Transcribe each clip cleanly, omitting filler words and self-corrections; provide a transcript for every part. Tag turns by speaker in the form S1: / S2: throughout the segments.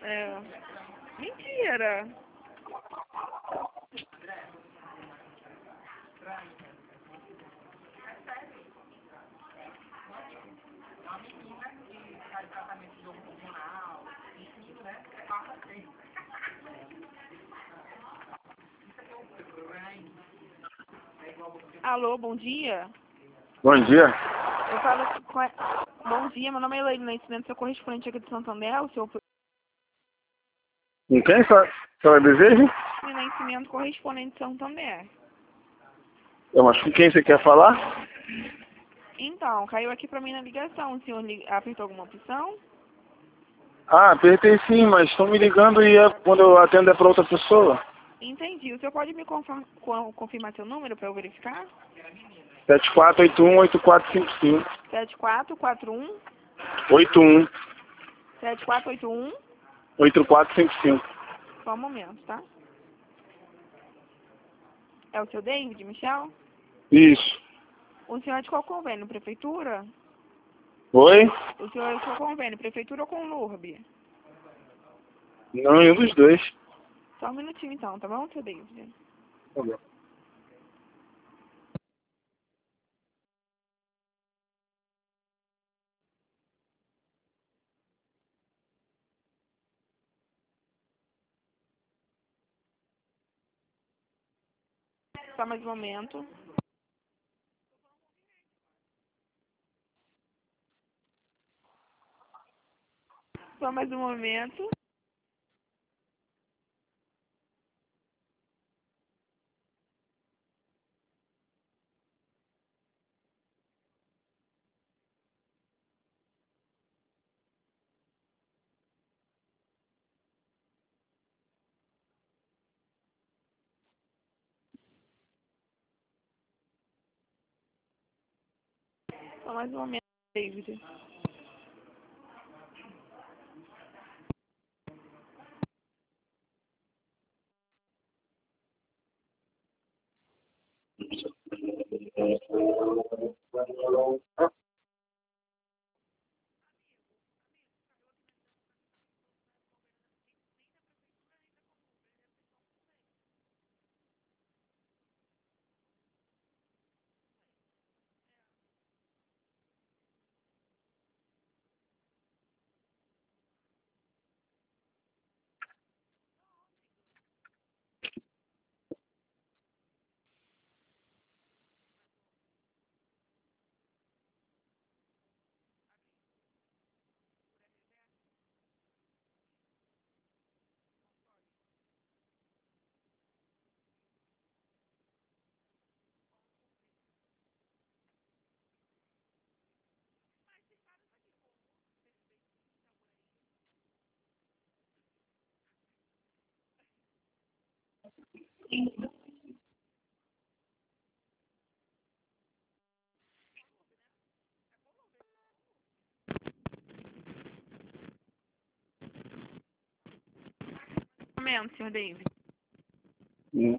S1: É. Mentira. Alô, bom dia.
S2: Bom dia.
S1: Eu falo com... Bom dia, meu nome é Elaine Nascimento, sou correspondente aqui de Santander, o senhor
S2: Com quem só deseja?
S1: Nascimento, correspondente de Santander.
S2: Mas com quem você quer falar?
S1: Então, caiu aqui pra mim na ligação, o senhor apertou alguma opção?
S2: Ah, apertei sim, mas estão me ligando e quando eu atendo é para outra pessoa.
S1: Entendi. O senhor pode me confirmar seu número para eu verificar?
S2: 7481-8455.
S1: 7441
S2: 81
S1: 7481.
S2: 8455.
S1: Só um momento, tá? É o seu David, Michel?
S2: Isso.
S1: O senhor é de qual convênio? Prefeitura?
S2: Oi?
S1: O senhor é de qual convênio? Prefeitura ou com LURB?
S2: Não, nenhum dos dois.
S1: Só um minutinho então, tá bom, seu David?
S2: Tá bom.
S1: Só mais um momento. Só mais um momento. Só mais um momento, David. Um momento, senhor David.
S2: Hum.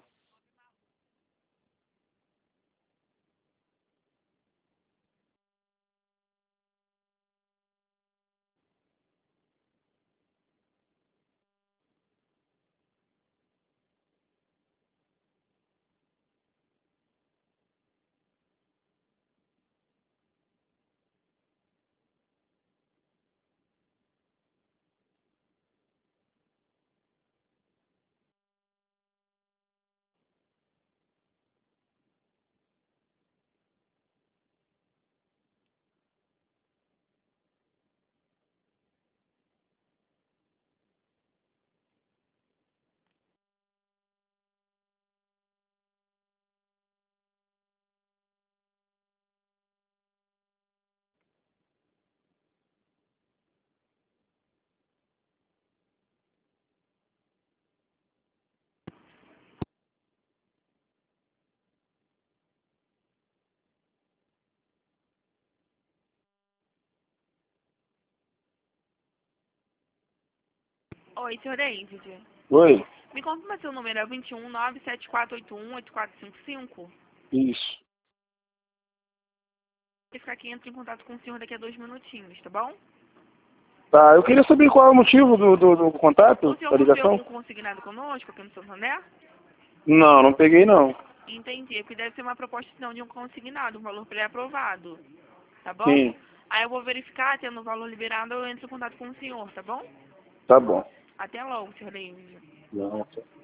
S1: Oi, senhor David.
S2: Oi?
S1: Me confirma seu número, é 21974818455.
S2: Isso.
S1: Vou ficar aqui, entra em contato com o senhor daqui a 2 minutinhos, tá bom?
S2: Tá, eu queria saber qual é o motivo do contato,
S1: O senhor
S2: da
S1: possui
S2: ligação.
S1: algum consignado conosco aqui no Santander?
S2: Não, não peguei não.
S1: Entendi, porque deve ser uma proposta não de um consignado, um valor pré-aprovado, tá bom?
S2: Sim,
S1: Aí eu vou verificar, tendo o valor liberado, eu entro em contato com o senhor, tá bom?
S2: tá bom.
S1: Até logo, senhor David.
S2: Não,